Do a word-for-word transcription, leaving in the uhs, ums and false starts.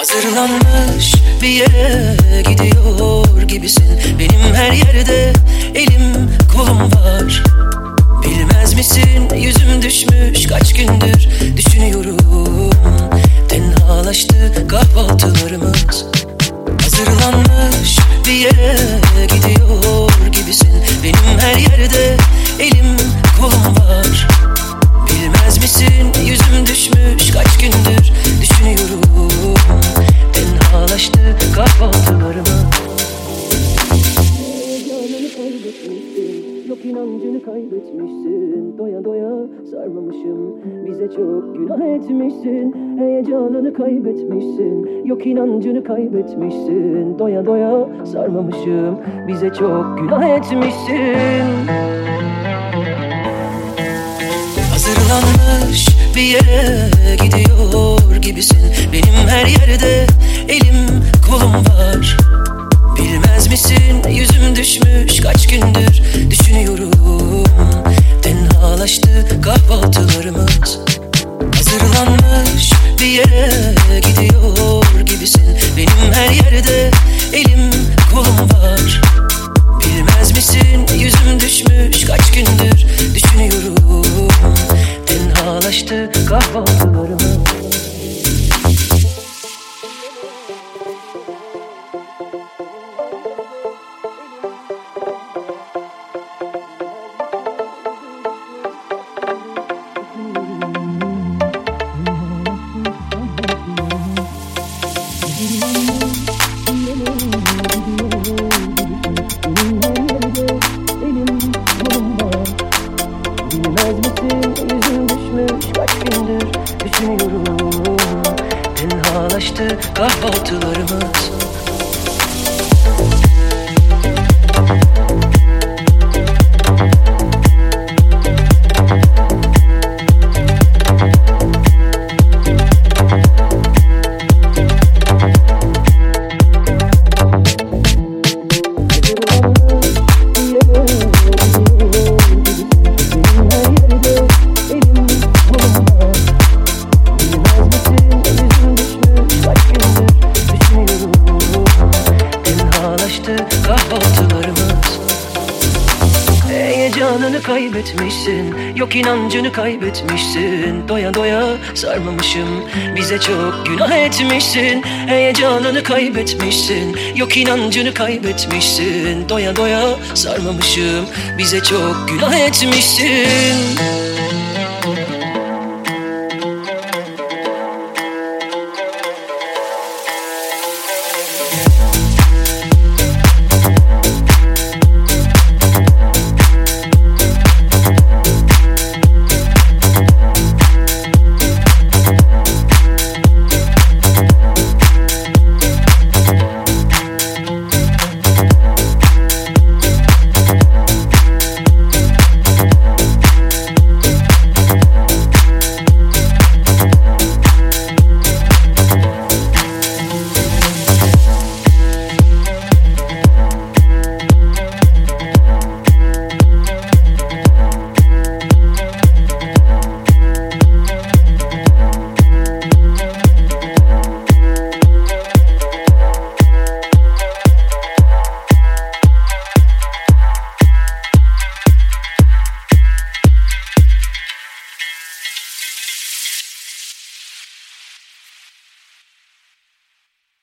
Hazırlanmış bir yere gidiyor gibisin. Benim her yerde elim kolum var. Bilmez misin yüzüm düşmüş kaç gündür düşünüyorum. Tenhalaştı kahvaltılarımız. Hazırlanmış bir yere gidiyor gibisin. Benim her yerde elim kolum var. Bilmez misin yüzüm düşmüş kaç gündür düşünüyorum. Tenhalaştı kahvaltılarımız. Yok inancını kaybetmişsin. Doya doya sarmamışım. Bize çok günah etmişsin. Heyecanını kaybetmişsin. Yok inancını kaybetmişsin. Doya doya sarmamışım. Bize çok günah etmişsin. Hazırlanmış bir yere gidiyor gibisin. Benim her yerde elim kolum var. Bilmez misin yüzüm düşmüş kaç gündür düşünüyorum. Tenhalaştı kahvaltılarımız. Hazırlanmış bir yere gidiyor gibisin. Benim her yerde elim kolum var. Bilmez misin yüzüm düşmüş kaç gündür düşünüyorum. Tenhalaştı kahvaltılarımız. Tenhalaştı kahvaltılarımız. Kahvaltılarımız. Heyecanını kaybetmişsin. Yok inancını kaybetmişsin. Doya doya sarmamışım. Bize çok günah etmişsin. Heyecanını kaybetmişsin. Yok inancını kaybetmişsin. Doya doya sarmamışım. Bize çok günah etmişsin.